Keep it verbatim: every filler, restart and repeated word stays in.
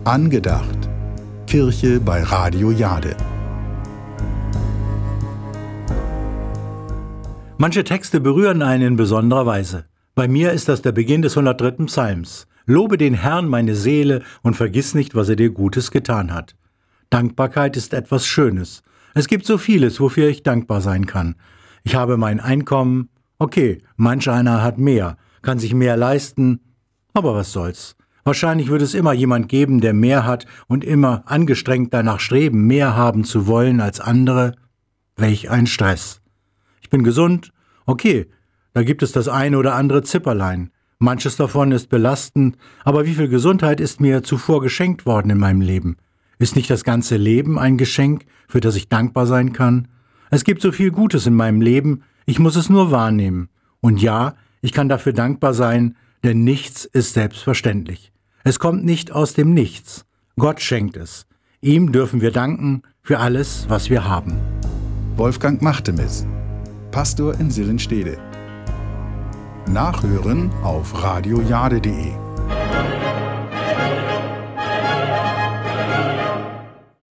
Angedacht. Kirche bei Radio Jade. Manche Texte berühren einen in besonderer Weise. Bei mir ist das der Beginn des hundertdritten Psalms. Lobe den Herrn, meine Seele, und vergiss nicht, was er dir Gutes getan hat. Dankbarkeit ist etwas Schönes. Es gibt so vieles, wofür ich dankbar sein kann. Ich habe mein Einkommen. Okay, manch einer hat mehr, kann sich mehr leisten. Aber was soll's? Wahrscheinlich wird es immer jemand geben, der mehr hat und immer angestrengt danach streben, mehr haben zu wollen als andere. Welch ein Stress. Ich bin gesund. Okay, da gibt es das eine oder andere Zipperlein. Manches davon ist belastend, aber wie viel Gesundheit ist mir zuvor geschenkt worden in meinem Leben? Ist nicht das ganze Leben ein Geschenk, für das ich dankbar sein kann? Es gibt so viel Gutes in meinem Leben, ich muss es nur wahrnehmen. Und ja, ich kann dafür dankbar sein, denn nichts ist selbstverständlich. Es kommt nicht aus dem Nichts. Gott schenkt es. Ihm dürfen wir danken für alles, was wir haben. Wolfgang Machtemis, Pastor in Sillenstede. Nachhören auf radiojade punkt de.